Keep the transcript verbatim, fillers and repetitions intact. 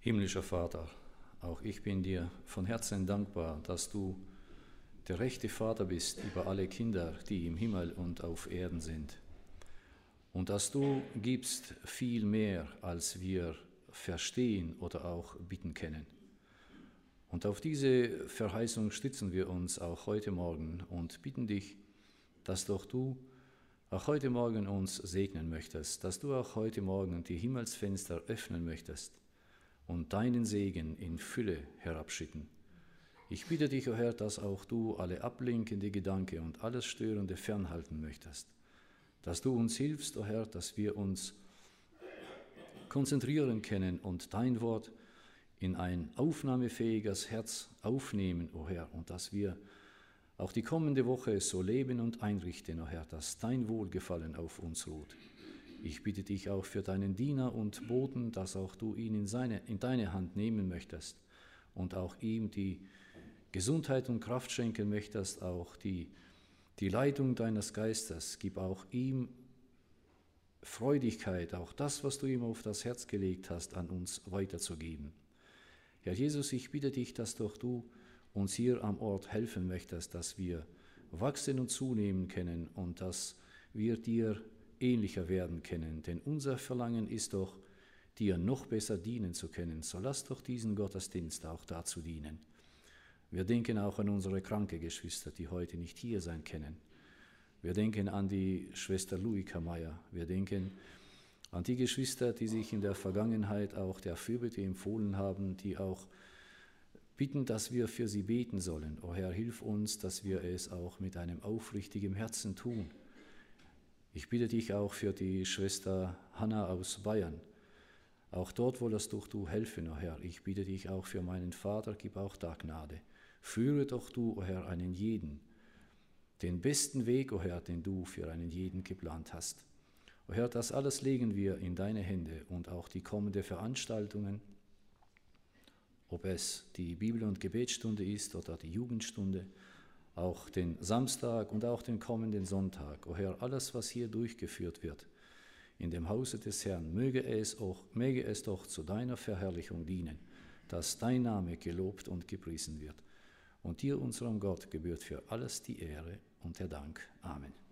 Himmlischer Vater, auch ich bin dir von Herzen dankbar, dass du der rechte Vater bist über alle Kinder, die im Himmel und auf Erden sind. Und dass du gibst viel mehr, als wir verstehen oder auch bitten können. Und auf diese Verheißung stützen wir uns auch heute Morgen und bitten dich, dass doch du auch heute Morgen uns segnen möchtest, dass du auch heute Morgen die Himmelsfenster öffnen möchtest und deinen Segen in Fülle herabschütten. Ich bitte dich, o Herr, dass auch du alle ablenkende Gedanken und alles Störende fernhalten möchtest, dass du uns hilfst, o Herr, dass wir uns konzentrieren können und dein Wort in ein aufnahmefähiges Herz aufnehmen, o Herr, und dass wir auch die kommende Woche so leben und einrichten, o Herr, dass dein Wohlgefallen auf uns ruht. Ich bitte dich auch für deinen Diener und Boten, dass auch du ihn in, seine, in deine Hand nehmen möchtest und auch ihm die Gesundheit und Kraft schenken möchtest, auch die, die Leitung deines Geistes. Gib auch ihm Freudigkeit, auch das, was du ihm auf das Herz gelegt hast, an uns weiterzugeben. Herr Jesus, ich bitte dich, dass doch du uns hier am Ort helfen möchtest, dass wir wachsen und zunehmen können und dass wir dir ähnlicher werden können. Denn unser Verlangen ist doch, dir noch besser dienen zu können. So lass doch diesen Gottesdienst auch dazu dienen. Wir denken auch an unsere kranke Geschwister, die heute nicht hier sein können. Wir denken an die Schwester Luika Meier. Wir denken an die Geschwister, die sich in der Vergangenheit auch der Fürbitte empfohlen haben, die auch bitten, dass wir für sie beten sollen. O Herr, hilf uns, dass wir es auch mit einem aufrichtigen Herzen tun. Ich bitte dich auch für die Schwester Hanna aus Bayern. Auch dort wolltest doch du helfen, o Herr. Ich bitte dich auch für meinen Vater, gib auch da Gnade. Führe doch du, o Herr, einen jeden, den besten Weg, o Herr, den du für einen jeden geplant hast. O Herr, das alles legen wir in deine Hände und auch die kommenden Veranstaltungen, ob es die Bibel- und Gebetsstunde ist oder die Jugendstunde, auch den Samstag und auch den kommenden Sonntag. O Herr, alles, was hier durchgeführt wird in dem Hause des Herrn, möge es, auch, möge es doch zu deiner Verherrlichung dienen, dass dein Name gelobt und gepriesen wird. Und dir, unserem Gott, gebührt für alles die Ehre und der Dank. Amen.